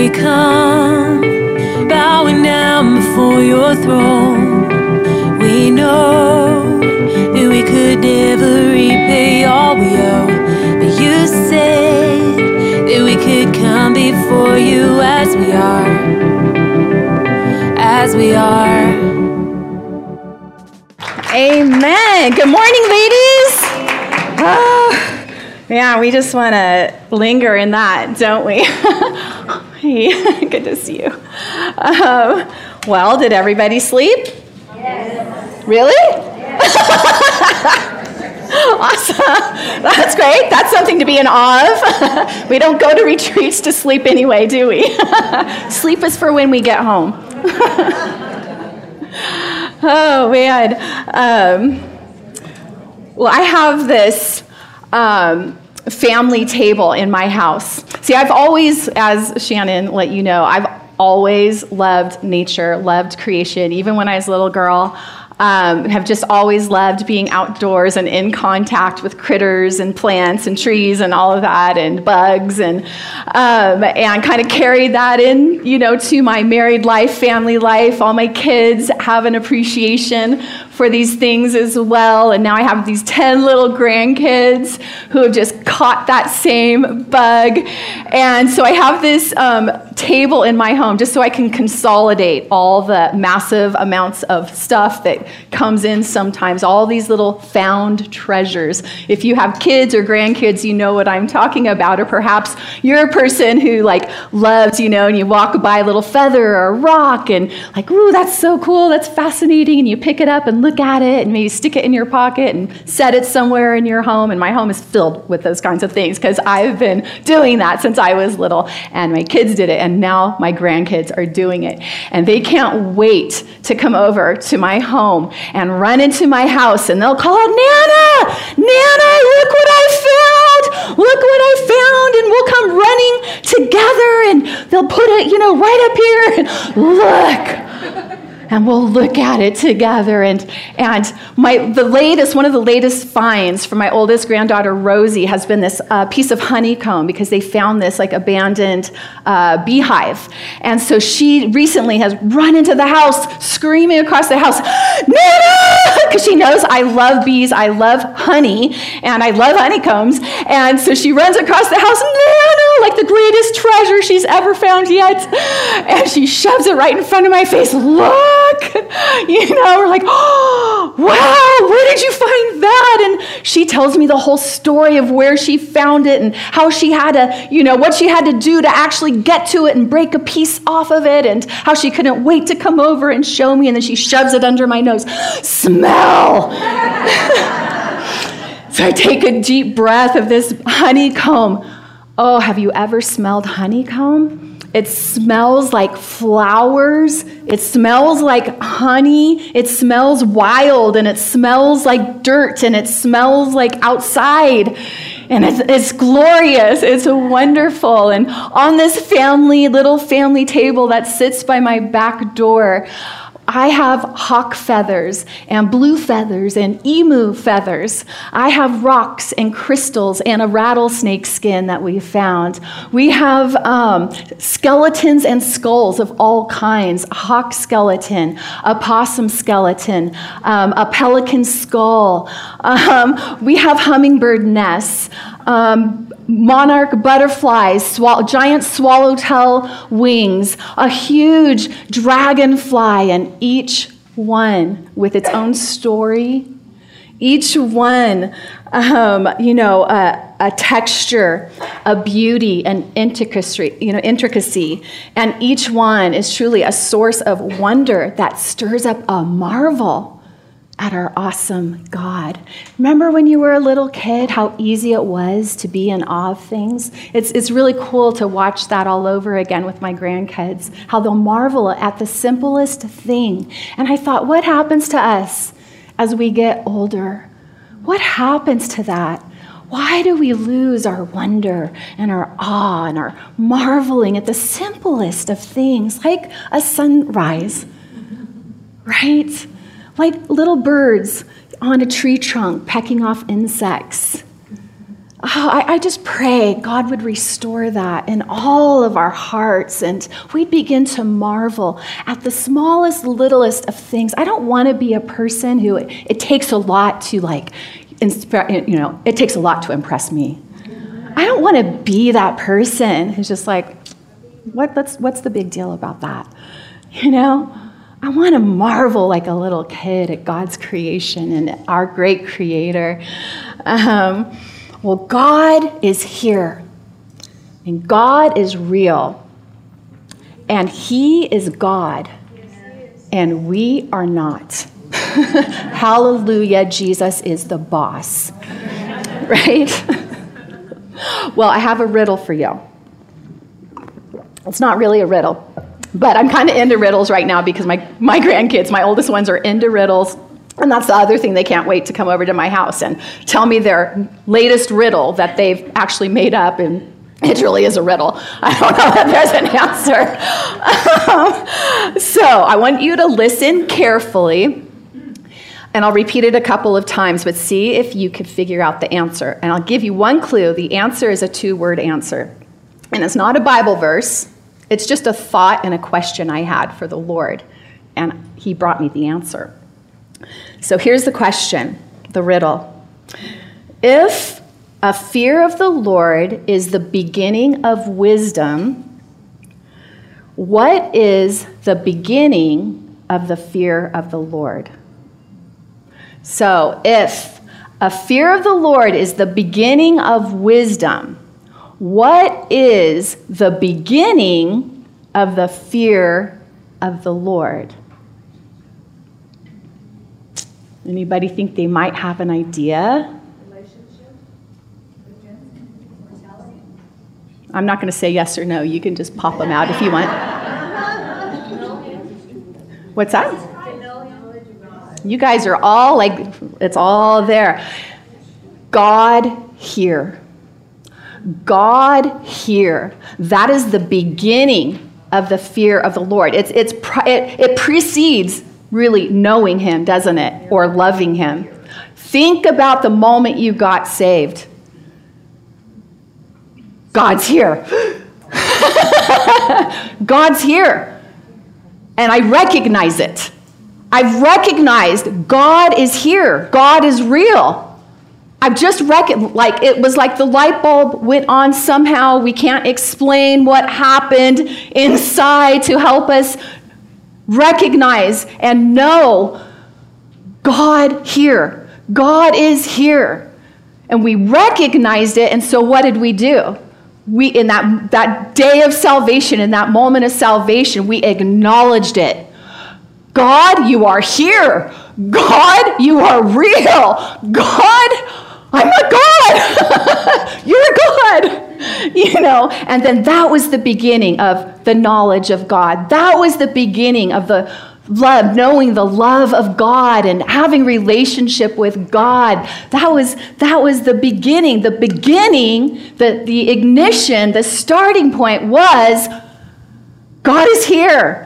we come, bowing down before your throne. We know that we could never repay all we owe, but you said that we could come before you as we are, as we are. Amen. Good morning, ladies. Oh, yeah, we just want to linger in that, don't we? Hey, good to see you. Well, did everybody sleep? Yes. Really? Yes. Awesome. That's great. That's something to be in awe of. We don't go to retreats to sleep anyway, do we? Sleep is for when we get home. Oh, man. Well, I have this family table in my house. See, I've always, as Shannon let you know, I've always loved nature, loved creation. Even when I was a little girl, have just always loved being outdoors and in contact with critters and plants and trees and all of that and bugs and kind of carried that in, to my married life, family life. All my kids have an appreciation for these things as well. And now I have these 10 little grandkids who have just caught that same bug. And so I have this table in my home just so I can consolidate all the massive amounts of stuff that comes in sometimes, all these little found treasures. If you have kids or grandkids, you know what I'm talking about. Or perhaps you're a person who loves, and you walk by a little feather or a rock and ooh, that's so cool, that's fascinating. And you pick it up and look at it and maybe stick it in your pocket and set it somewhere in your home. And my home is filled with those kinds of things because I've been doing that since I was little. And my kids did it. And now my grandkids are doing it. And they can't wait to come over to my home and run into my house. And they'll call out, Nana, look what I found. Look what I found. And we'll come running together and they'll put it, right up here and look. And we'll look at it together. And one of the latest finds from my oldest granddaughter, Rosie, has been this piece of honeycomb because they found this abandoned beehive. And so she recently has run into the house, screaming across the house, Nana! Because she knows I love bees, I love honey, and I love honeycombs. And so she runs across the house, Nana, like the greatest treasure she's ever found yet. And she shoves it right in front of my face. Look! We're like, oh, wow, where did you find that? And she tells me the whole story of where she found it and how she had to, what she had to do to actually get to it and break a piece off of it and how she couldn't wait to come over and show me. And then she shoves it under my nose. Smell! So I take a deep breath of this honeycomb. Oh, have you ever smelled honeycomb? It smells like flowers. It smells like honey. It smells wild, and it smells like dirt, and it smells like outside. And it's glorious. It's wonderful. And on this little family table that sits by my back door, I have hawk feathers and blue feathers and emu feathers. I have rocks and crystals and a rattlesnake skin that we found. We have skeletons and skulls of all kinds, a hawk skeleton, a possum skeleton, a pelican skull. We have hummingbird nests, monarch butterflies, giant swallowtail wings, a huge dragonfly, and each one with its own story, each one, a texture, a beauty, an intricacy, and each one is truly a source of wonder that stirs up a marvel at our awesome God. Remember when you were a little kid, how easy it was to be in awe of things? It's really cool to watch that all over again with my grandkids, how they'll marvel at the simplest thing. And I thought, what happens to us as we get older? What happens to that? Why do we lose our wonder and our awe and our marveling at the simplest of things, like a sunrise, right? Like little birds on a tree trunk pecking off insects. I just pray God would restore that in all of our hearts, and we'd begin to marvel at the smallest, littlest of things. I don't want to be a person who it takes a lot to it takes a lot to impress me. I don't want to be that person who's just like, what's the big deal about that? I want to marvel like a little kid at God's creation and our great Creator. Well, God is here, and God is real, and He is God, and we are not. Hallelujah, Jesus is the boss, right? Well, I have a riddle for you. It's not really a riddle, but I'm kind of into riddles right now because my grandkids, my oldest ones, are into riddles. And that's the other thing. They can't wait to come over to my house and tell me their latest riddle that they've actually made up, and it really is a riddle. I don't know that there's an answer. So I want you to listen carefully, and I'll repeat it a couple of times, but see if you can figure out the answer. And I'll give you one clue. The answer is a 2-word answer. And it's not a Bible verse. It's just a thought and a question I had for the Lord, and He brought me the answer. So here's the question, the riddle. If a fear of the Lord is the beginning of wisdom, what is the beginning of the fear of the Lord? So if a fear of the Lord is the beginning of wisdom, what is the beginning of the fear of the Lord? Anybody think they might have an idea? Relationship, mortality. I'm not going to say yes or no. You can just pop them out if you want. What's that? You guys are all like, it's all there. God here. God here. That is the beginning of the fear of the Lord. It precedes really knowing Him, doesn't it? Or loving Him. Think about the moment you got saved. God's here. God's here. And I recognize it. I've recognized God is here. God is real. I've just recognized, it was like the light bulb went on somehow. We can't explain what happened inside to help us recognize and know God here. God is here. And we recognized it, and so what did we do? We, in that day of salvation, in that moment of salvation, we acknowledged it. God, you are here. God, you are real. God, I'm a God. You're a God. And then that was the beginning of the knowledge of God. That was the beginning of the love, knowing the love of God and having relationship with God. That was the beginning. The ignition, the starting point was God is here.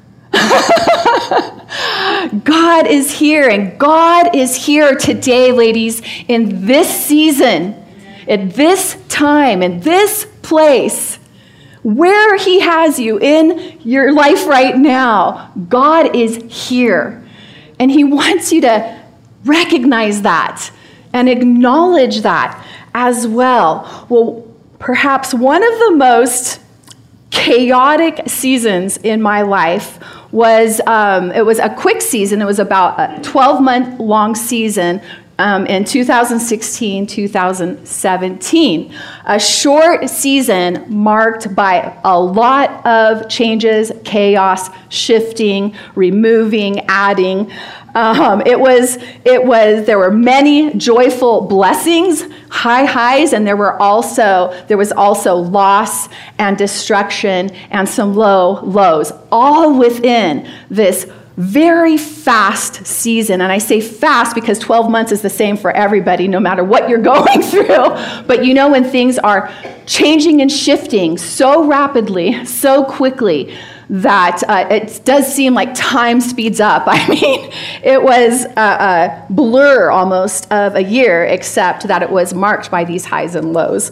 God is here, and God is here today, ladies, in this season, at this time, in this place, where He has you in your life right now. God is here, and He wants you to recognize that and acknowledge that as well. Well, perhaps one of the most chaotic seasons in my life was, it was a quick season. It was about a 12-month long season in 2016, 2017. A short season marked by a lot of changes, chaos, shifting, removing, adding. There were many joyful blessings, high highs, and there was also loss and destruction and some low lows, all within this very fast season. And I say fast because 12 months is the same for everybody, no matter what you're going through. But when things are changing and shifting so rapidly, so quickly, that it does seem like time speeds up. I mean, it was a blur almost of a year, except that it was marked by these highs and lows.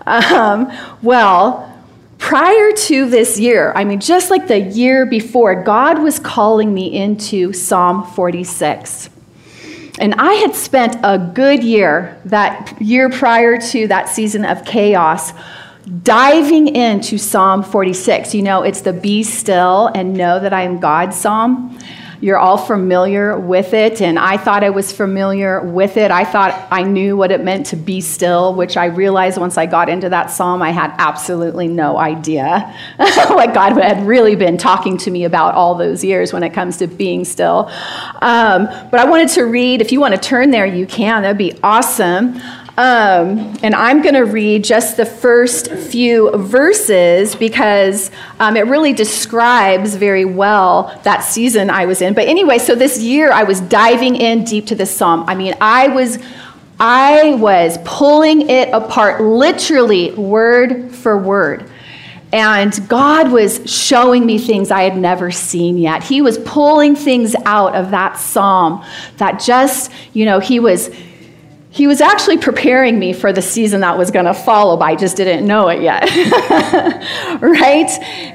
Prior to this year, just like the year before, God was calling me into Psalm 46. And I had spent a good year, that year prior to that season of chaos, diving into Psalm 46. It's the be still and know that I am God psalm. You're all familiar with it, and I thought I was familiar with it. I thought I knew what it meant to be still, which I realized once I got into that psalm, I had absolutely no idea what God had really been talking to me about all those years when it comes to being still. But I wanted to read, if you want to turn there, you can. That'd be awesome. And I'm going to read just the first few verses because it really describes very well that season I was in. But anyway, so this year I was diving in deep to this psalm. I was pulling it apart, literally word for word. And God was showing me things I had never seen yet. He was pulling things out of that psalm that just, He was actually preparing me for the season that was going to follow, but I just didn't know it yet. Right?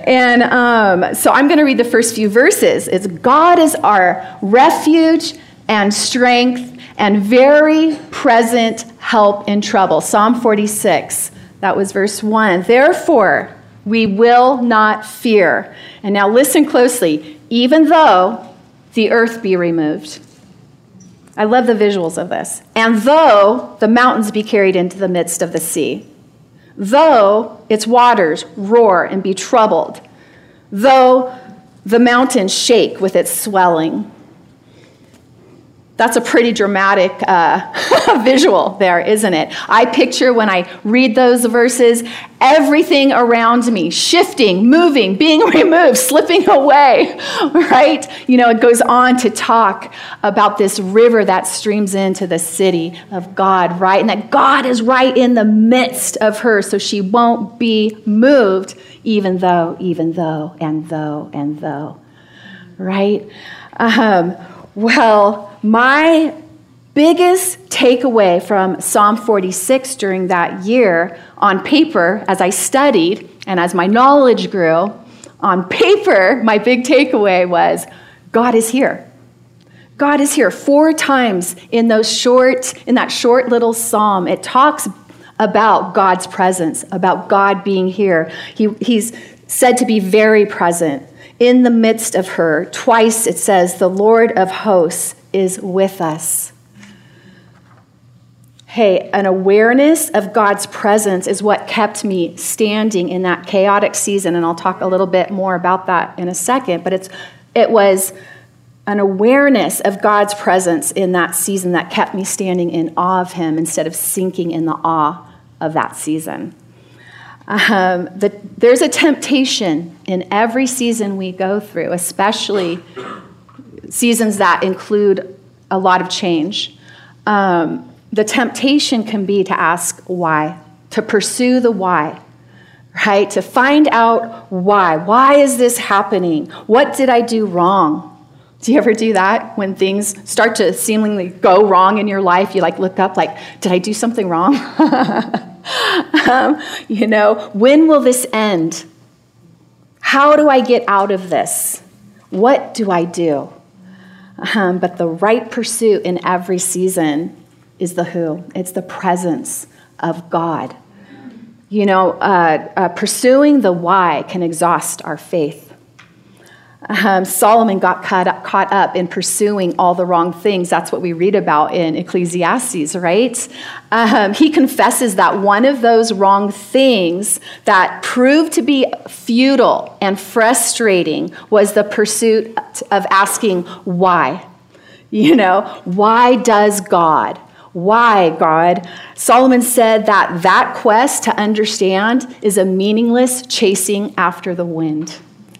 And so I'm going to read the first few verses. It's God is our refuge and strength and very present help in trouble. Psalm 46, that was verse 1. Therefore, we will not fear. And now listen closely. Even though the earth be removed. I love the visuals of this. And though the mountains be carried into the midst of the sea, though its waters roar and be troubled, though the mountains shake with its swelling. That's a pretty dramatic visual there, isn't it? I picture when I read those verses, everything around me shifting, moving, being removed, slipping away, right? It goes on to talk about this river that streams into the city of God, right? And that God is right in the midst of her, so she won't be moved, even though, and though, right? My biggest takeaway from Psalm 46 during that year on paper, as I studied and as my knowledge grew, on paper, my big takeaway was God is here. God is here. 4 times in that short little psalm, it talks about God's presence, about God being here. He's said to be very present in the midst of her. Twice it says, the Lord of hosts is with us. Hey, an awareness of God's presence is what kept me standing in that chaotic season, and I'll talk a little bit more about that in a second, but it was an awareness of God's presence in that season that kept me standing in awe of him instead of sinking in the awe of that season. There's a temptation in every season we go through, especially seasons that include a lot of change. The temptation can be to ask why, to pursue the why, right? To find out why. Why is this happening? What did I do wrong? Do you ever do that when things start to seemingly go wrong in your life? You look up did I do something wrong? When will this end? How do I get out of this? What do I do? But the right pursuit in every season is the who. It's the presence of God. Pursuing the why can exhaust our faith. Solomon got caught up in pursuing all the wrong things. That's what we read about in Ecclesiastes, right? He confesses that one of those wrong things that proved to be futile and frustrating was the pursuit of asking why. Why does God? Why, God? Solomon said that quest to understand is a meaningless chasing after the wind.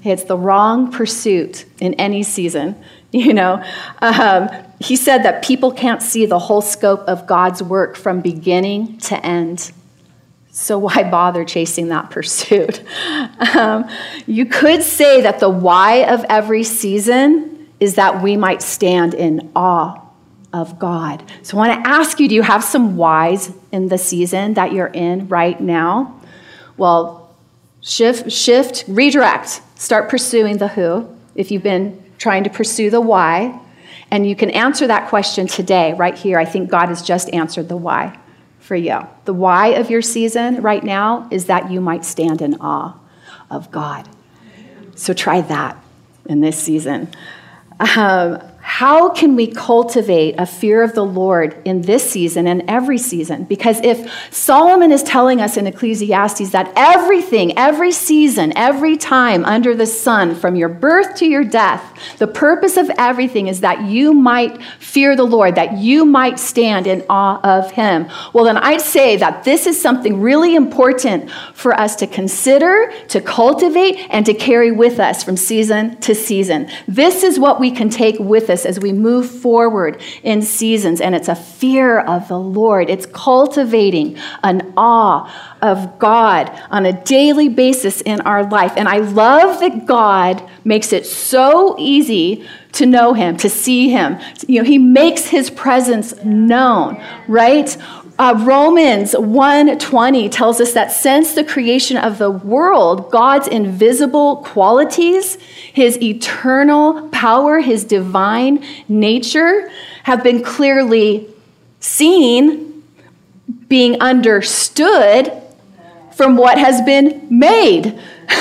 It's the wrong pursuit in any season. He said that people can't see the whole scope of God's work from beginning to end. So why bother chasing that pursuit? You could say that the why of every season is that we might stand in awe of God. So I want to ask you, do you have some whys in the season that you're in right now? Well, shift, redirect. Start pursuing the who if you've been trying to pursue the why. And you can answer that question today, right here. I think God has just answered the why for you. The why of your season right now is that you might stand in awe of God. So try that in this season. How can we cultivate a fear of the Lord in this season and every season? Because if Solomon is telling us in Ecclesiastes that everything, every season, every time under the sun, from your birth to your death, the purpose of everything is that you might fear the Lord, that you might stand in awe of him. Well, then I'd say that this is something really important for us to consider, to cultivate, and to carry with us from season to season. This is what we can take with us as we move forward in seasons, and it's a fear of the Lord. It's cultivating an awe of God on a daily basis in our life. And I love that God makes it so easy to know him, to see him. He makes his presence known, right? Romans 1:20 tells us that since the creation of the world, God's invisible qualities, his eternal power, his divine nature have been clearly seen, being understood from what has been made.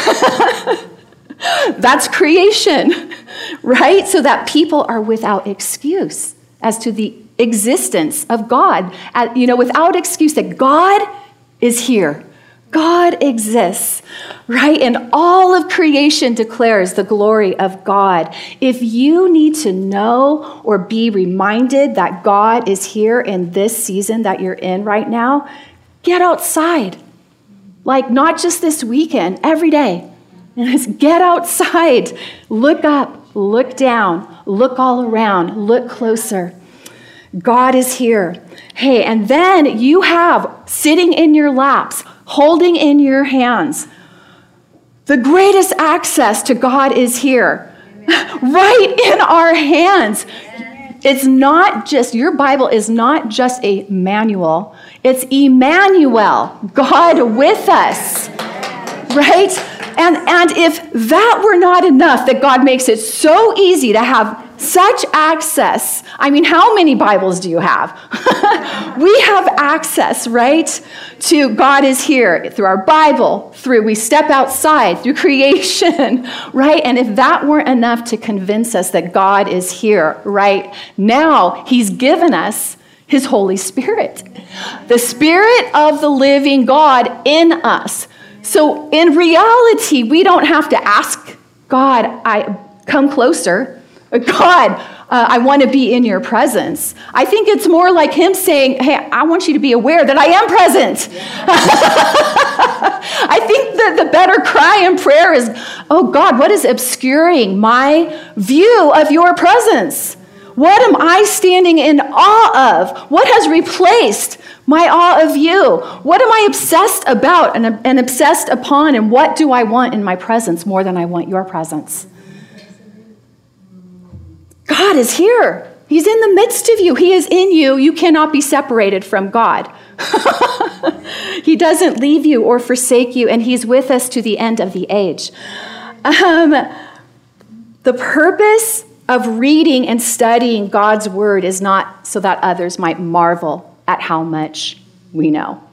That's creation, right? So that people are without excuse as to the existence of God, without excuse that God is here. God exists, right? And all of creation declares the glory of God. If you need to know or be reminded that God is here in this season that you're in right now, get outside. Like not just this weekend, every day. And just get outside, look up, look down, look all around, look closer. God is here. Hey, and then you have sitting in your laps, holding in your hands, the greatest access to God is here, right in our hands. It's not just, your Bible is not just a manual, it's Emmanuel, God with us, right? And if that were not enough, that God makes it so easy to have such access. I mean, how many Bibles do you have? We have access, right, to God is here through our Bible, we step outside, through creation, right? And if that weren't enough to convince us that God is here right now, he's given us his Holy Spirit, the Spirit of the living God in us. So in reality, we don't have to ask God, I come closer. God, I want to be in your presence. I think it's more like him saying, hey, I want you to be aware that I am present. I think that the better cry in prayer is, oh God, what is obscuring my view of your presence? What am I standing in awe of? What has replaced my awe of you? What am I obsessed about and obsessed upon? And what do I want in my presence more than I want your presence? God is here. He's in the midst of you. He is in you. You cannot be separated from God. He doesn't leave you or forsake you, and he's with us to the end of the age. The purpose of reading and studying God's word is not so that others might marvel at how much we know.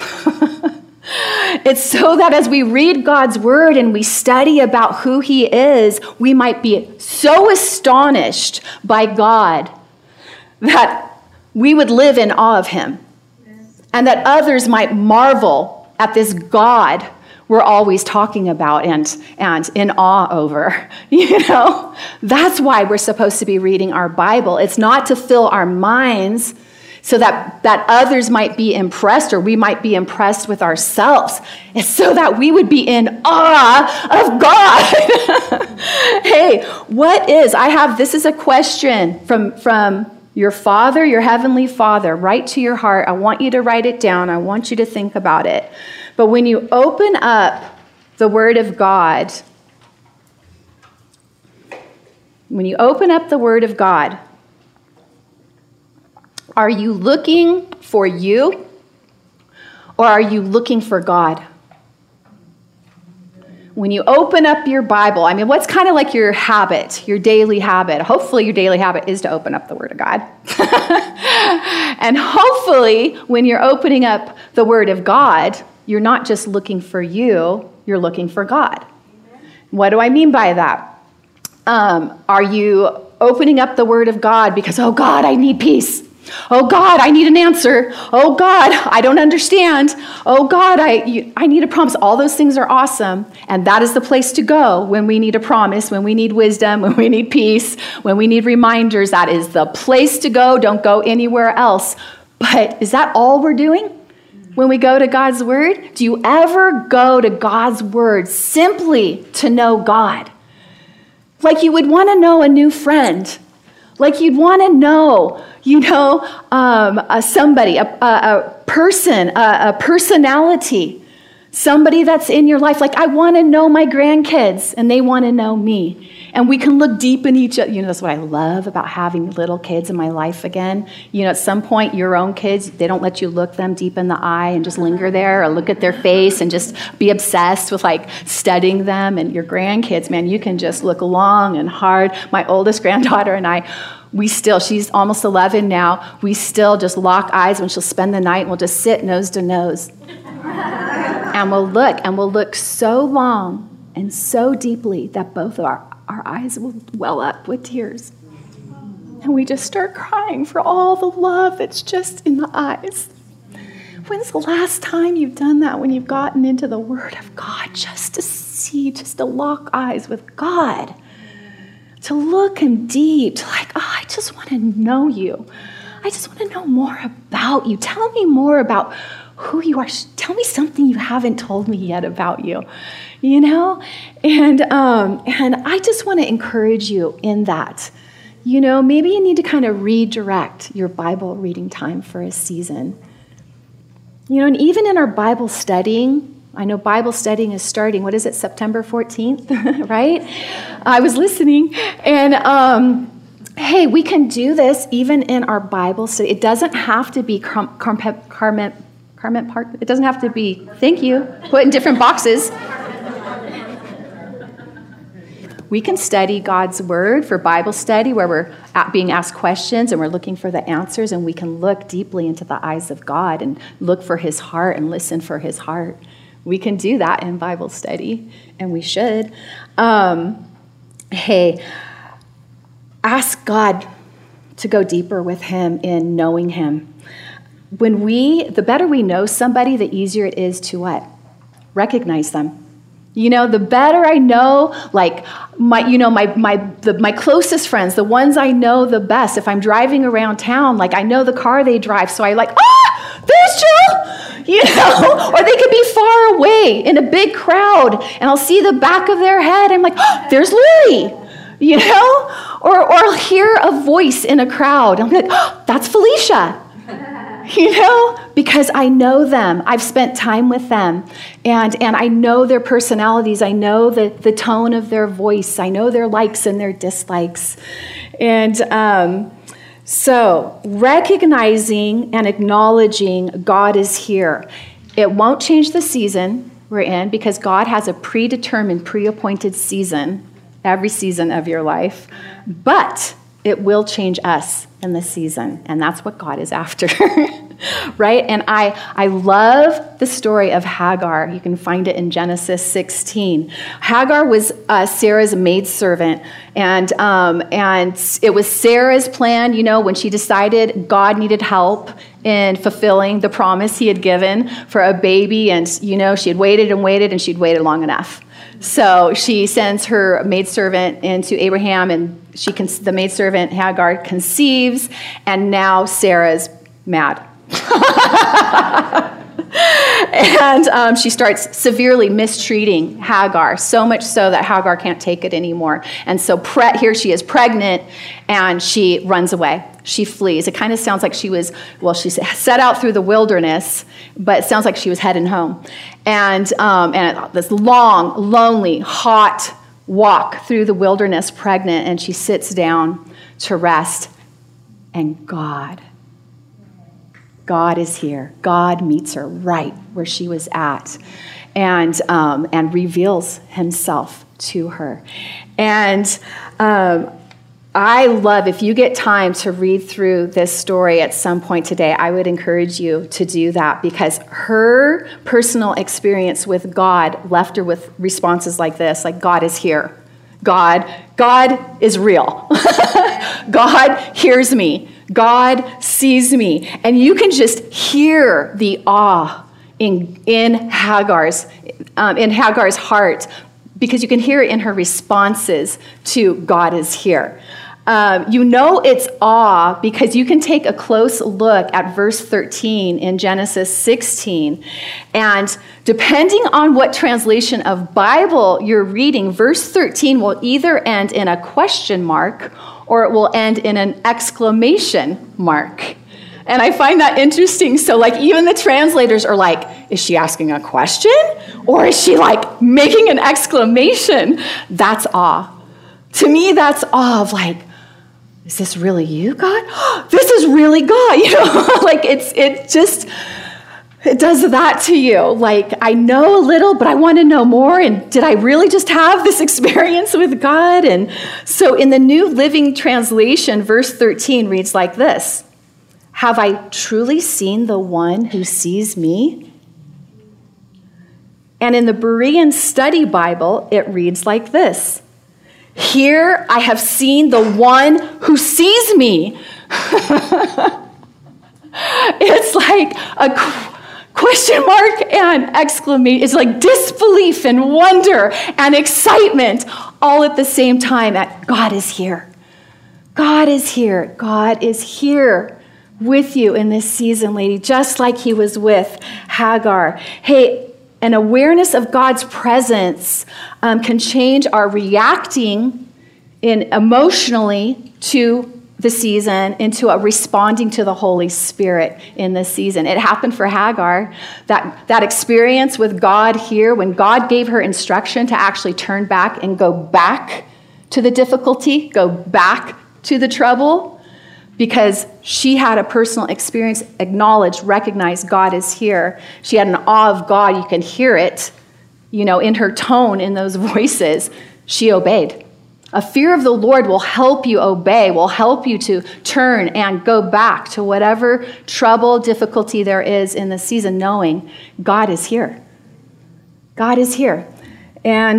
It's so that as we read God's word and we study about who he is, we might be so astonished by God that we would live in awe of him. And that others might marvel at this God we're always talking about and in awe over. That's why we're supposed to be reading our Bible. It's not to fill our minds. so that others might be impressed, or we might be impressed with ourselves. It's so that we would be in awe of God. Hey, this is a question from your Father, your Heavenly Father, right to your heart. I want you to write it down. I want you to think about it. But when you open up the Word of God, are you looking for you, or are you looking for God? When you open up your Bible, what's kind of like your habit, your daily habit? Hopefully your daily habit is to open up the Word of God. And hopefully when you're opening up the Word of God, you're not just looking for you, you're looking for God. What do I mean by that? Are you opening up the Word of God because, oh God, I need peace. Oh God, I need an answer. Oh God, I don't understand. Oh God, I need a promise. All those things are awesome. And that is the place to go when we need a promise, when we need wisdom, when we need peace, when we need reminders. That is the place to go. Don't go anywhere else. But is that all we're doing when we go to God's Word? Do you ever go to God's Word simply to know God? Like you would want to know a new friend. Like you'd want to know, somebody, a person, a personality, somebody that's in your life. Like I want to know my grandkids and they want to know me. And we can look deep in each other. That's what I love about having little kids in my life again. At some point, your own kids, they don't let you look them deep in the eye and just linger there or look at their face and just be obsessed with like studying them. And your grandkids, man, you can just look long and hard. My oldest granddaughter and I, she's almost 11 now, we still just lock eyes when she'll spend the night and we'll just sit nose to nose. And we'll look so long and so deeply that both of our eyes will well up with tears. And we just start crying for all the love that's just in the eyes. When's the last time you've done that, when you've gotten into the Word of God, just to lock eyes with God? To look Him deep, to I just want to know you. I just want to know more about you. Tell me more about who you are. Tell me something you haven't told me yet about you. And I just want to encourage you in that. Maybe you need to kind of redirect your Bible reading time for a season. And even in our Bible studying, I know Bible studying is starting, what is it, September 14th, right? I was listening, and hey, we can do this even in our Bible study. It doesn't have to be Carmen Park. It doesn't have to be, thank you, put in different boxes. We can study God's Word for Bible study where we're being asked questions and we're looking for the answers, and we can look deeply into the eyes of God and look for His heart and listen for His heart. We can do that in Bible study, and we should. Hey, ask God to go deeper with Him in knowing Him. The better we know somebody, the easier it is to what? Recognize them. The better I know, like my closest friends, the ones I know the best. If I'm driving around town, like I know the car they drive, so I there's Jill, or they could be far away in a big crowd, and I'll see the back of their head. I'm like, there's Lily, or I'll hear a voice in a crowd. I'm like, that's Felicia. Because I know them. I've spent time with them, and I know their personalities. I know the tone of their voice. I know their likes and their dislikes. And so recognizing and acknowledging God is here. It won't change the season we're in, because God has a predetermined, pre-appointed season, every season of your life, but it will change us in this season, and that's what God is after, right? And I love the story of Hagar. You can find it in Genesis 16. Hagar was Sarah's maidservant, and it was Sarah's plan, when she decided God needed help in fulfilling the promise He had given for a baby, and, she had waited and waited, and she'd waited long enough. So she sends her maidservant into Abraham, and the maidservant Hagar conceives, and now Sarah's mad. And she starts severely mistreating Hagar, so much so that Hagar can't take it anymore. And so here she is pregnant, and she runs away. She flees. It kind of sounds like she set out through the wilderness, but it sounds like she was heading home. And this long, lonely, hot walk through the wilderness pregnant, and she sits down to rest. And God is here. God meets her right where she was at, and reveals himself to her. And I love, if you get time to read through this story at some point today, I would encourage you to do that, because her personal experience with God left her with responses like this, like, God is here. God is real. God hears me. God sees me. And you can just hear the awe in Hagar's heart, because you can hear it in her responses to God is here. It's awe because you can take a close look at verse 13 in Genesis 16. And depending on what translation of Bible you're reading, verse 13 will either end in a question mark or it will end in an exclamation mark. And I find that interesting. So even the translators are like, is she asking a question? Or is she making an exclamation? That's awe. To me, that's awe of is this really you, God? This is really God. It does that to you. I know a little, but I want to know more. And did I really just have this experience with God? And so in the New Living Translation, verse 13 reads like this: have I truly seen the one who sees me? And in the Berean Study Bible, it reads like this: here I have seen the one who sees me. It's like a question mark and exclamation. It's like disbelief and wonder and excitement all at the same time that God is here. God is here. God is here with you in this season, lady, just like he was with Hagar. Hey, an awareness of God's presence can change our reacting emotionally to the season into a responding to the Holy Spirit in this season. It happened for Hagar. That experience with God here, when God gave her instruction to actually turn back and go back to the difficulty, go back to the trouble, because she had a personal experience, acknowledged, recognized God is here. She had an awe of God. You can hear it, in her tone, in those voices. She obeyed. A fear of the Lord will help you obey, will help you to turn and go back to whatever trouble, difficulty there is in the season, knowing God is here. God is here. And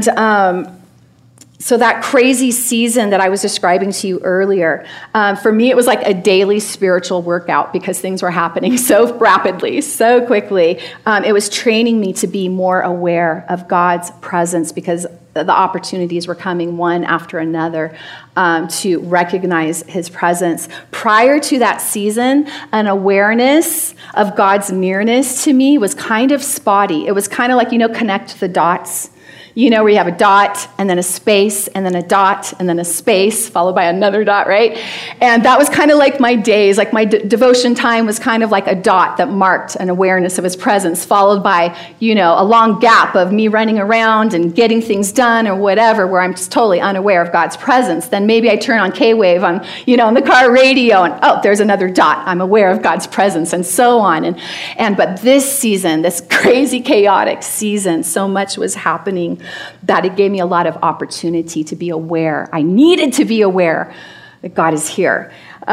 so that crazy season that I was describing to you earlier, for me, it was like a daily spiritual workout because things were happening so rapidly, so quickly. It was training me to be more aware of God's presence because the opportunities were coming one after another to recognize his presence. Prior to that season, an awareness of God's nearness to me was kind of spotty. It was kind of like, connect the dots. Where you have a dot and then a space and then a dot and then a space followed by another dot, right? And that was kind of like my days, like my devotion time was kind of like a dot that marked an awareness of his presence, followed by, a long gap of me running around and getting things done or whatever, where I'm just totally unaware of God's presence. Then maybe I turn on K-Wave on, on the car radio and, oh, there's another dot. I'm aware of God's presence and so on. But this season, this crazy, chaotic season, so much was happening that it gave me a lot of opportunity to be aware. I needed to be aware that God is here.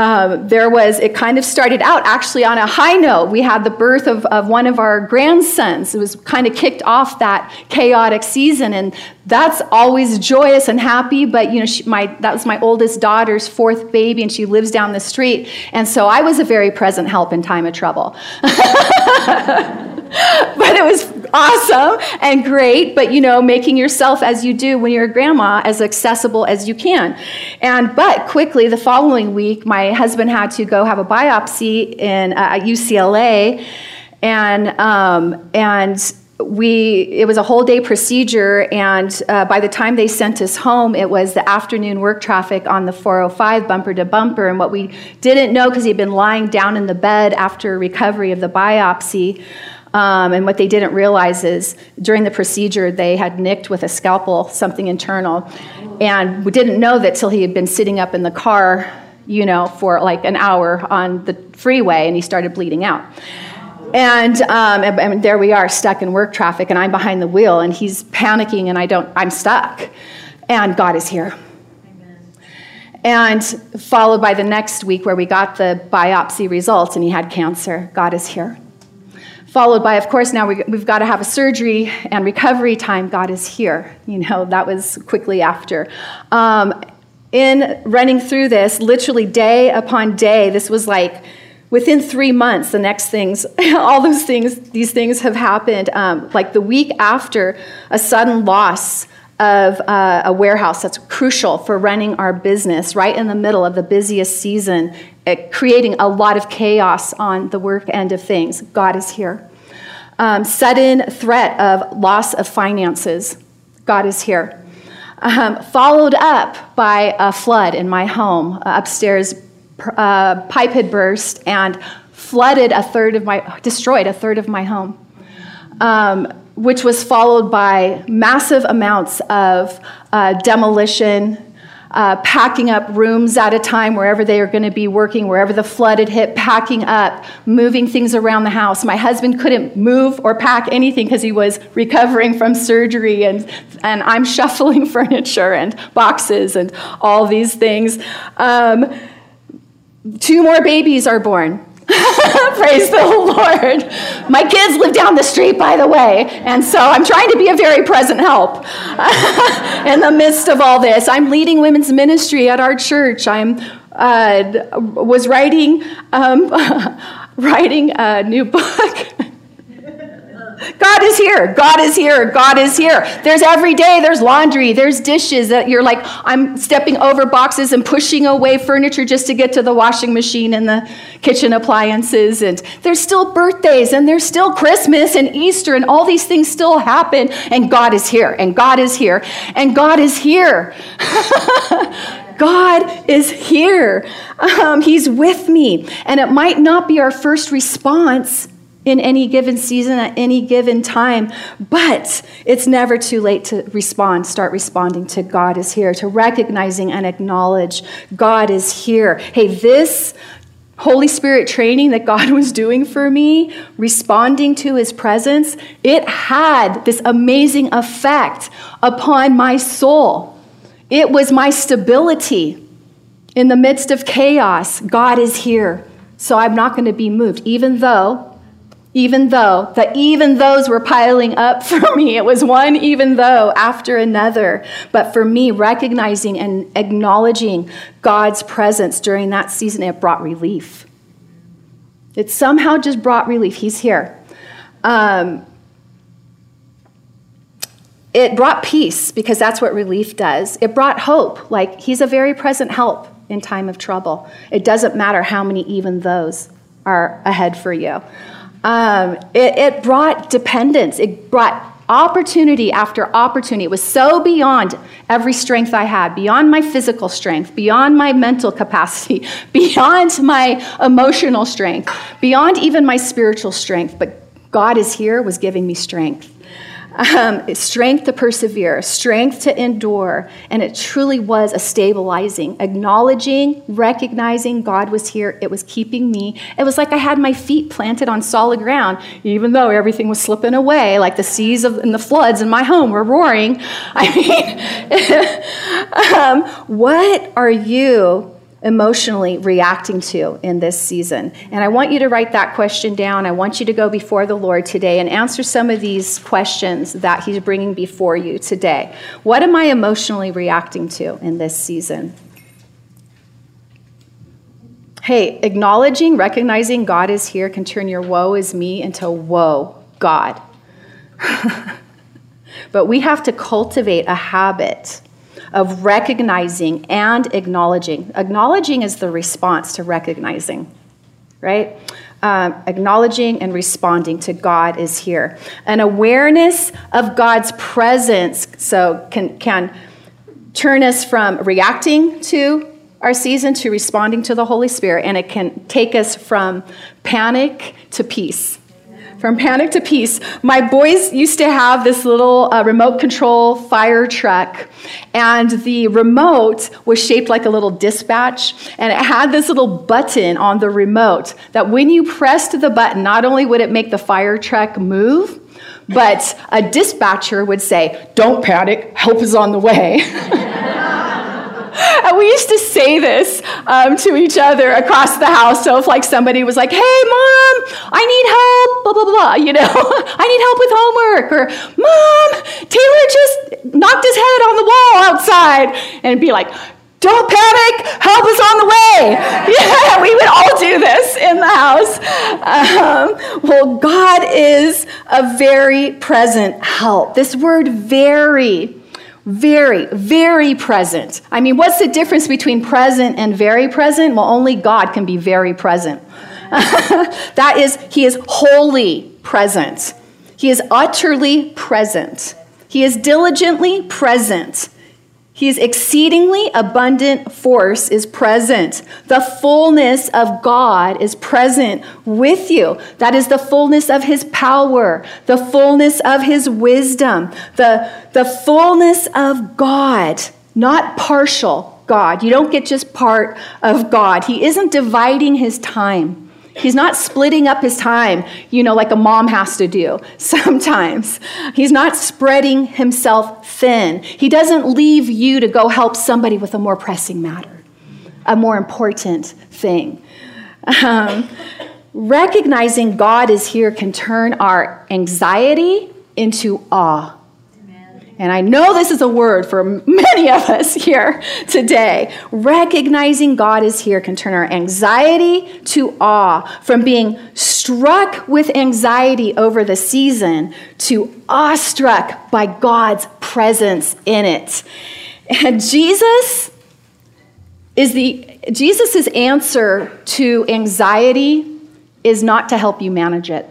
It kind of started out actually on a high note. We had the birth of one of our grandsons. It was kind of kicked off that chaotic season, and that's always joyous and happy, but that was my oldest daughter's fourth baby, and she lives down the street, and so I was a very present help in time of trouble. But it It was awesome and great, but making yourself, as you do when you're a grandma, as accessible as you can. But quickly, the following week, my husband had to go have a biopsy at UCLA, and it was a whole day procedure, and by the time they sent us home, it was the afternoon work traffic on the 405 bumper to bumper. And what we didn't know, because he'd been lying down in the bed after recovery of the biopsy, and what they didn't realize is during the procedure they had nicked with a scalpel something internal, and we didn't know that till he had been sitting up in the car, for like an hour on the freeway, and he started bleeding out. And there we are, stuck in work traffic, and I'm behind the wheel, and he's panicking, and I'm stuck. And God is here. Amen. And followed by the next week where we got the biopsy results, and he had cancer. God is here. Followed by, of course, now we've got to have a surgery and recovery time. God is here. That was quickly after. In running through this, literally day upon day, this was like, within 3 months, the next things, these things have happened. Like the week after, a sudden loss of a warehouse that's crucial for running our business, right in the middle of the busiest season, creating a lot of chaos on the work end of things. God is here. Sudden threat of loss of finances. God is here. Followed up by a flood in my home. Upstairs, pipe had burst and destroyed a third of my home, which was followed by massive amounts of demolition, packing up rooms at a time wherever they were going to be working, wherever the flood had hit, packing up, moving things around the house. My husband couldn't move or pack anything because he was recovering from surgery, and I'm shuffling furniture and boxes and all these things. 2 more babies are born. Praise the Lord. My kids live down the street, by the way, and so I'm trying to be a very present help in the midst of all this. I'm leading women's ministry at our church. Was writing a new book. God is here. God is here. God is here. There's every day, there's laundry, there's dishes that you're like, I'm stepping over boxes and pushing away furniture just to get to the washing machine and the kitchen appliances. And there's still birthdays, and there's still Christmas and Easter, and all these things still happen. And God is here. And God is here. And God is here. God is here. He's with me. And it might not be our first response in any given season, at any given time, but it's never too late to start responding to God is here, to recognizing and acknowledge God is here. Hey, this Holy Spirit training that God was doing for me, responding to his presence, it had this amazing effect upon my soul. It was my stability in the midst of chaos. God is here, so I'm not going to be moved, even though those were piling up for me. It was one even though after another. But for me, recognizing and acknowledging God's presence during that season, it brought relief. It somehow just brought relief. He's here. It brought peace, because that's what relief does. It brought hope. Like, he's a very present help in time of trouble. It doesn't matter how many even those are ahead for you. It brought dependence. It brought opportunity after opportunity. It was so beyond every strength I had, beyond my physical strength, beyond my mental capacity, beyond my emotional strength, beyond even my spiritual strength. But God is here was giving me strength. Strength to persevere, strength to endure, and it truly was a stabilizing, acknowledging, recognizing God was here. It was keeping me. It was like I had my feet planted on solid ground, even though everything was slipping away, like the seas and the floods in my home were roaring. I mean, what are you emotionally reacting to in this season? And I want you to write that question down. I want you to go before the Lord today and answer some of these questions that he's bringing before you today. What am I emotionally reacting to in this season? Hey, acknowledging, recognizing God is here can turn your woe is me into whoa, God. But we have to cultivate a habit of recognizing and acknowledging. Acknowledging is the response to recognizing, right? Acknowledging and responding to God is here. An awareness of God's presence can turn us from reacting to our season to responding to the Holy Spirit, and it can take us from panic to peace. From panic to peace. My boys used to have this little remote control fire truck, and the remote was shaped like a little dispatch, and it had this little button on the remote that when you pressed the button, not only would it make the fire truck move, but a dispatcher would say, "Don't panic, help is on the way." And we used to say this to each other across the house. So if like somebody was like, "Hey, Mom, I need help, blah, blah, blah, I need help with homework," or "Mom, Taylor just knocked his head on the wall outside," and it'd be like, "Don't panic, help is on the way." Yeah, we would all do this in the house. Well, God is a very present help. This word very, very present. I mean, what's the difference between present and very present? Well, only God can be very present. That is, he is wholly present. He is utterly present. He is diligently present. He is exceedingly abundant force is present. The fullness of God is present with you. That is the fullness of his power, the fullness of his wisdom, the fullness of God, not partial God. You don't get just part of God. He isn't dividing his time. He's not splitting up his time, like a mom has to do sometimes. He's not spreading himself thin. He doesn't leave you to go help somebody with a more pressing matter, a more important thing. Recognizing God is here can turn our anxiety into awe. And I know this is a word for many of us here today. Recognizing God is here can turn our anxiety to awe, from being struck with anxiety over the season to awestruck by God's presence in it. And Jesus' answer to anxiety is not to help you manage it.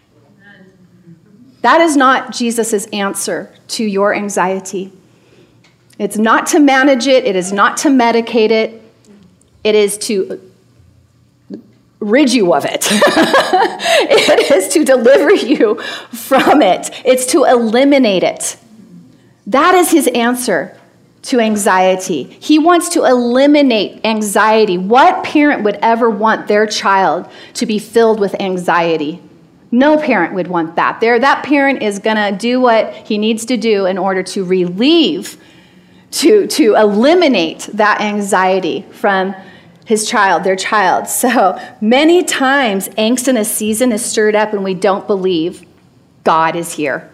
That is not Jesus' answer to your anxiety. It's not to manage it. It is not to medicate it. It is to rid you of it. It is to deliver you from it. It's to eliminate it. That is his answer to anxiety. He wants to eliminate anxiety. What parent would ever want their child to be filled with anxiety? No parent would want that. That parent is going to do what he needs to do in order to relieve, to eliminate that anxiety from his child, their child. So many times, angst in a season is stirred up and we don't believe God is here.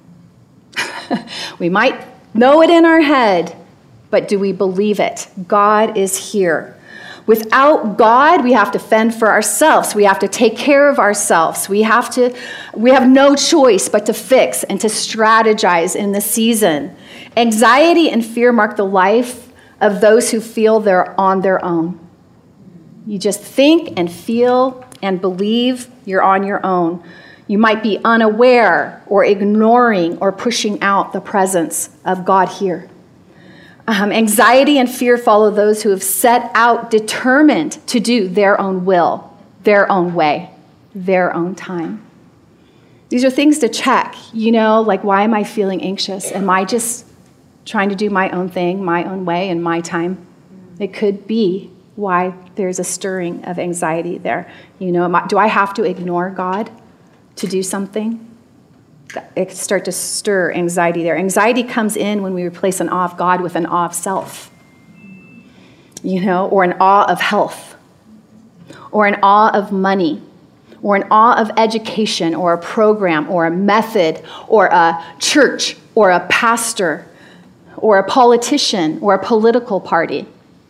We might know it in our head, but do we believe it? God is here. Without God, we have to fend for ourselves. We have to take care of ourselves. We have no choice but to fix and to strategize in the season. Anxiety and fear mark the life of those who feel they're on their own. You just think and feel and believe you're on your own. You might be unaware or ignoring or pushing out the presence of God here. Anxiety and fear follow those who have set out determined to do their own will, their own way, their own time. These are things to check, like, why am I feeling anxious? Am I just trying to do my own thing, my own way, in my time? It could be why there's a stirring of anxiety there. Do I have to ignore God to do something? It can start to stir anxiety there. Anxiety comes in when we replace an awe of God with an awe of self, or an awe of health, or an awe of money, or an awe of education, or a program, or a method, or a church, or a pastor, or a politician, or a political party.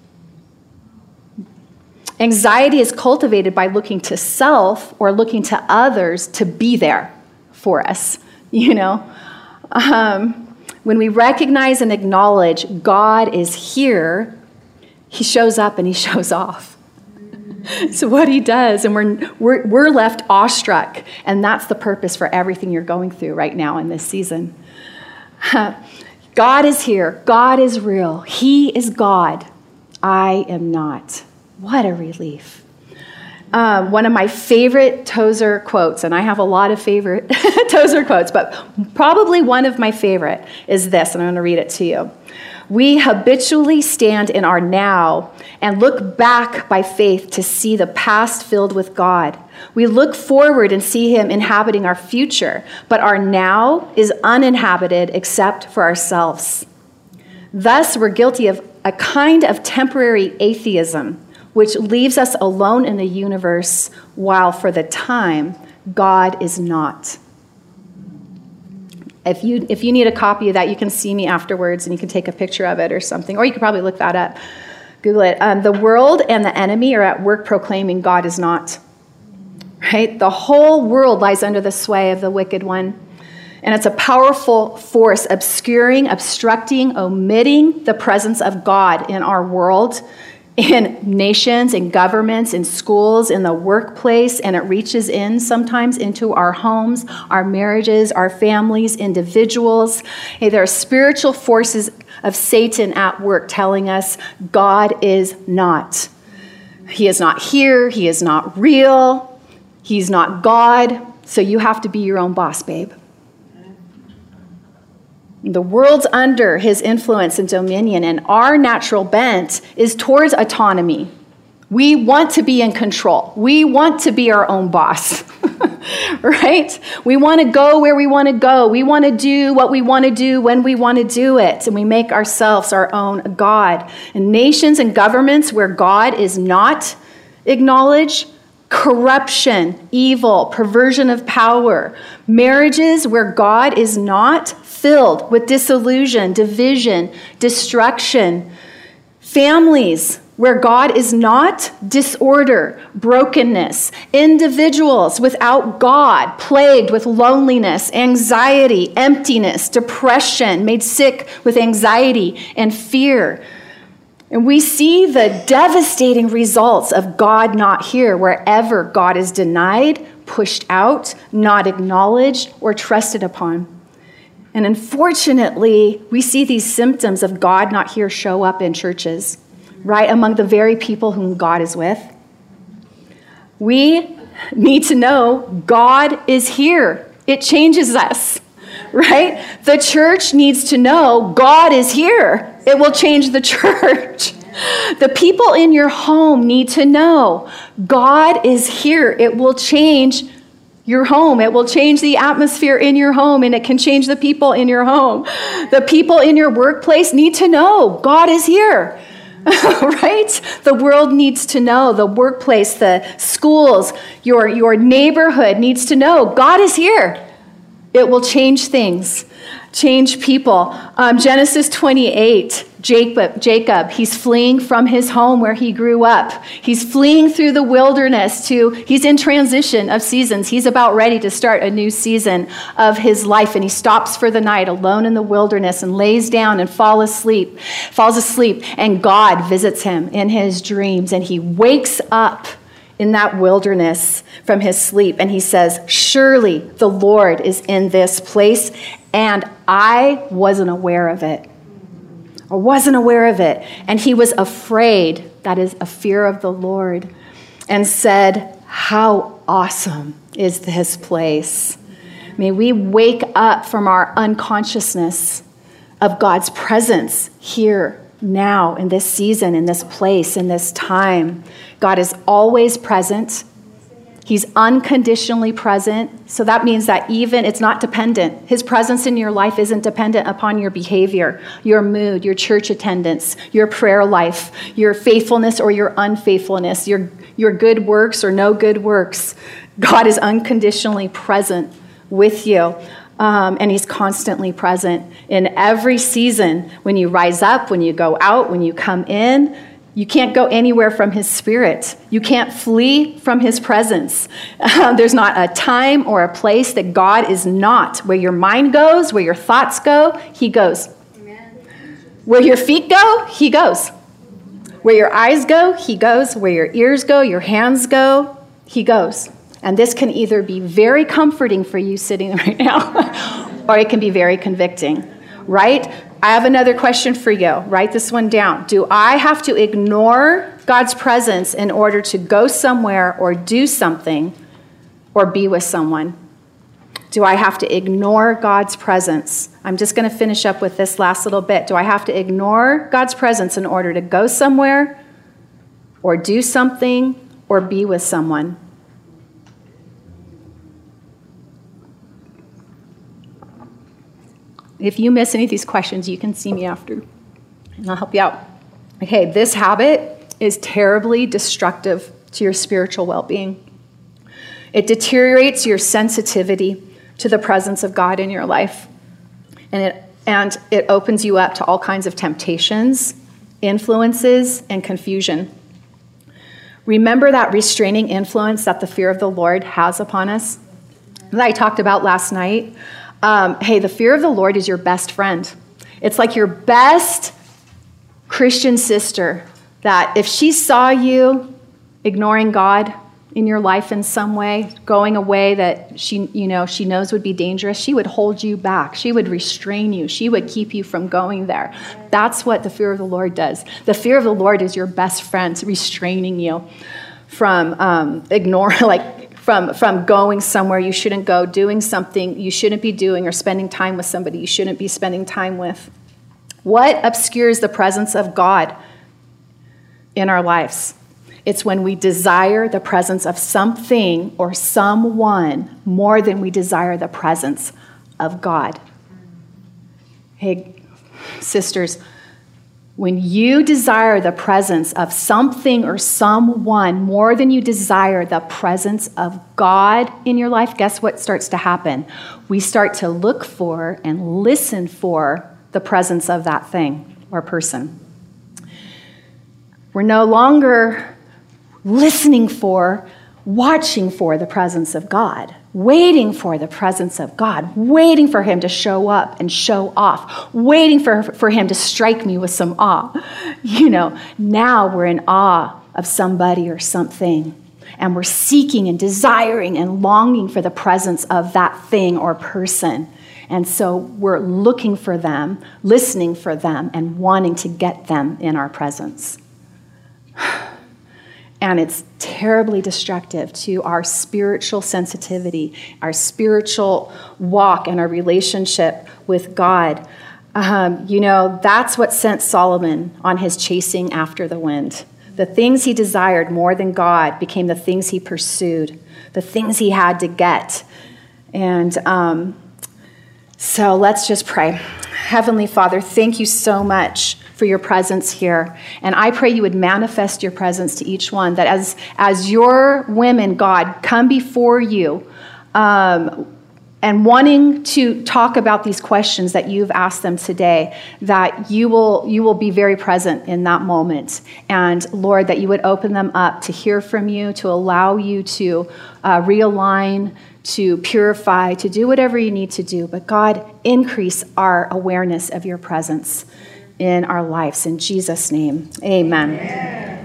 Anxiety is cultivated by looking to self or looking to others to be there for us, you know. When we recognize and acknowledge God is here, he shows up and he shows off. So what he does, and we're left awestruck, and that's the purpose for everything you're going through right now in this season. God is here. God is real. He is God. I am not. What a relief. One of my favorite Tozer quotes, and I have a lot of favorite Tozer quotes, but probably one of my favorite is this, and I'm going to read it to you. We habitually stand in our now and look back by faith to see the past filled with God. We look forward and see him inhabiting our future, but our now is uninhabited except for ourselves. Thus, we're guilty of a kind of temporary atheism, which leaves us alone in the universe, while for the time, God is not. If you need a copy of that, you can see me afterwards and you can take a picture of it or something, or you could probably look that up. Google it. The world and the enemy are at work proclaiming God is not. Right? The whole world lies under the sway of the wicked one. And it's a powerful force obscuring, obstructing, omitting the presence of God in our world, in nations, in governments, in schools, in the workplace, and it reaches in sometimes into our homes, our marriages, our families, individuals. Hey, there are spiritual forces of Satan at work telling us God is not. He is not here. He is not real. He's not God. So you have to be your own boss, babe. The world's under his influence and dominion, and our natural bent is towards autonomy. We want to be in control. We want to be our own boss, right? We want to go where we want to go. We want to do what we want to do when we want to do it, and we make ourselves our own God. And nations and governments where God is not acknowledged, corruption, evil, perversion of power. Marriages where God is not filled with disillusion, division, destruction. Families where God is not, disorder, brokenness. Individuals without God, plagued with loneliness, anxiety, emptiness, depression, made sick with anxiety and fear. And we see the devastating results of God not here wherever God is denied, pushed out, not acknowledged, or trusted upon. And unfortunately, we see these symptoms of God not here show up in churches, right among the very people whom God is with. We need to know God is here. It changes us, right? The church needs to know God is here. It will change the church. The people in your home need to know God is here. It will change your home. It will change the atmosphere in your home, and it can change the people in your home. The people in your workplace need to know God is here, right? The world needs to know. The workplace, the schools, your neighborhood needs to know God is here. It will change things, change people. Genesis 28, Jacob, he's fleeing from his home where he grew up. He's fleeing through the wilderness he's in transition of seasons. He's about ready to start a new season of his life, and he stops for the night alone in the wilderness and lays down and falls asleep, and God visits him in his dreams, and he wakes up in that wilderness from his sleep, and he says, "Surely the Lord is in this place, and I wasn't aware of it." I wasn't aware of it. And he was afraid, that is a fear of the Lord, and said, "How awesome is this place." May we wake up from our unconsciousness of God's presence here, now, in this season, in this place, in this time. God is always present. He's unconditionally present. So that means that even it's not dependent. His presence in your life isn't dependent upon your behavior, your mood, your church attendance, your prayer life, your faithfulness or your unfaithfulness, your good works or no good works. God is unconditionally present with you. And he's constantly present in every season. When you rise up, when you go out, when you come in, You can't go anywhere from his spirit. You can't flee from his presence. There's not a time or a place that God is not. Where your mind goes, where your thoughts go, he goes. Amen. Where your feet go, he goes. Where your eyes go, he goes. Where your ears go, your hands go, he goes. And this can either be very comforting for you sitting right now, or it can be very convicting, right? I have another question for you. Write this one down. Do I have to ignore God's presence in order to go somewhere or do something or be with someone? Do I have to ignore God's presence? I'm just going to finish up with this last little bit. Do I have to ignore God's presence in order to go somewhere or do something or be with someone? If you miss any of these questions, you can see me after, and I'll help you out. Okay, this habit is terribly destructive to your spiritual well-being. It deteriorates your sensitivity to the presence of God in your life, and it opens you up to all kinds of temptations, influences, and confusion. Remember that restraining influence that the fear of the Lord has upon us that I talked about last night? Hey, the fear of the Lord is your best friend. It's like your best Christian sister that if she saw you ignoring God in your life in some way, going a way that she knows would be dangerous, she would hold you back. She would restrain you. She would keep you from going there. That's what the fear of the Lord does. The fear of the Lord is your best friend, restraining you from from going somewhere you shouldn't go, doing something you shouldn't be doing, or spending time with somebody you shouldn't be spending time with. What obscures the presence of God in our lives? It's when we desire the presence of something or someone more than we desire the presence of God. Hey, sisters, when you desire the presence of something or someone more than you desire the presence of God in your life, guess what starts to happen? We start to look for and listen for the presence of that thing or person. We're no longer listening for, watching for the presence of God, waiting for the presence of God, waiting for him to show up and show off, waiting for him to strike me with some awe. Now we're in awe of somebody or something, and we're seeking and desiring and longing for the presence of that thing or person. And so we're looking for them, listening for them, and wanting to get them in our presence. And it's terribly destructive to our spiritual sensitivity, our spiritual walk, and our relationship with God. That's what sent Solomon on his chasing after the wind. The things he desired more than God became the things he pursued, the things he had to get. And so let's just pray. Heavenly Father, thank you so much for your presence here. And I pray you would manifest your presence to each one, that as your women, God, come before you and wanting to talk about these questions that you've asked them today, that you will be very present in that moment. And Lord, that you would open them up to hear from you, to allow you to realign, to purify, to do whatever you need to do. But God, increase our awareness of your presence in our lives. In Jesus' name, amen. Amen.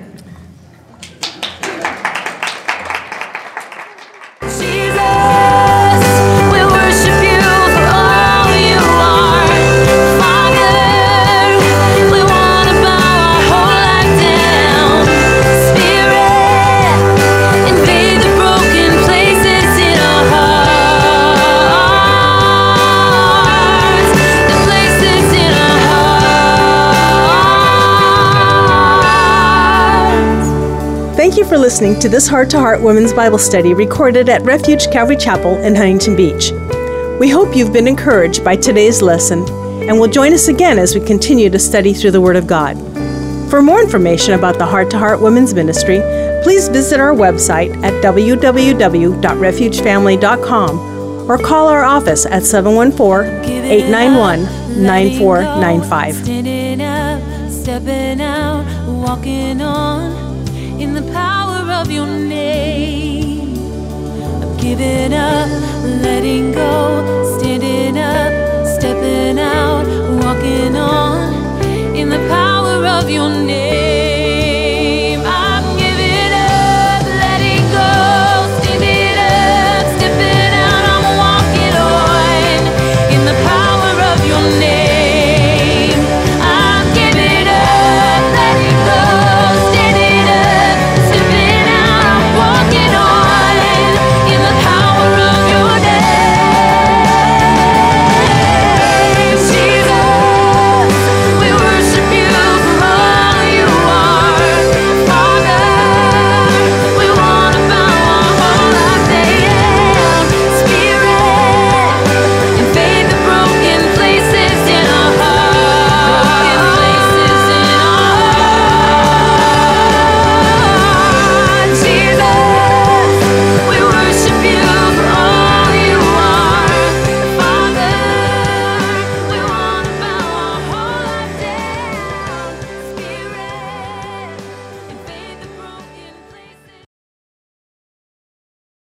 Thank you for listening to this Heart to Heart Women's Bible Study recorded at Refuge Calvary Chapel in Huntington Beach. We hope you've been encouraged by today's lesson and will join us again as we continue to study through the Word of God. For more information about the Heart to Heart Women's Ministry, please visit our website at www.refugefamily.com or call our office at 714-891-9495. stepping out, walking on in the power of your name. I'm giving up, letting go, standing up, stepping out, walking on